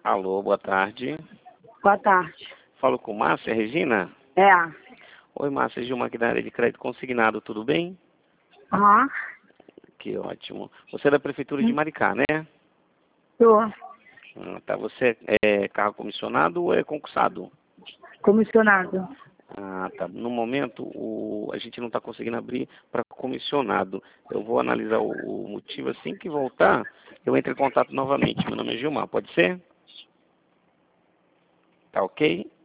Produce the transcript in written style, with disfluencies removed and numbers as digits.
Alô, boa tarde. Boa tarde. Falo com Márcia Regina? É. Oi, Márcia, Gilmar aqui da área de crédito consignado, tudo bem? Aham. Que ótimo. Você é da Prefeitura de Maricá, né? Tô. Tá. Você é carro comissionado ou é concursado? Comissionado. Tá. No momento, a gente não está conseguindo abrir para comissionado. Eu vou analisar o motivo. Assim que voltar, eu entro em contato novamente. Meu nome é Gilmar, pode ser? Tá ok?